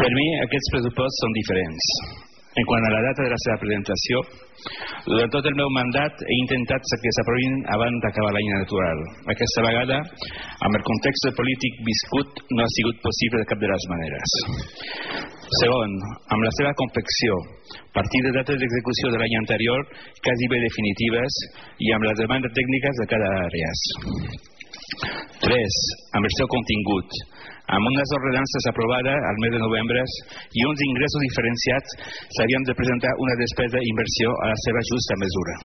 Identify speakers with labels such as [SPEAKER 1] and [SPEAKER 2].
[SPEAKER 1] Per mi, aquests pressupostos són diferents. En quant a la data de la seva presentació, durant tot el meu mandat he intentat que s'aprovin abans d'acabar l'any electoral. Aquesta vegada, amb el context polític viscut, no ha sigut possible de cap de les maneres. Segon, amb la seva confecció, a partir de dates d'execució de l'any anterior, quasi bé definitives, i amb les demandes tècniques de cada àrea. 3. Amb el seu contingut, amb unes ordenances aprovades al mes de novembre i uns ingressos diferenciats, s'havien de presentar una despesa i inversió a la seva justa mesura.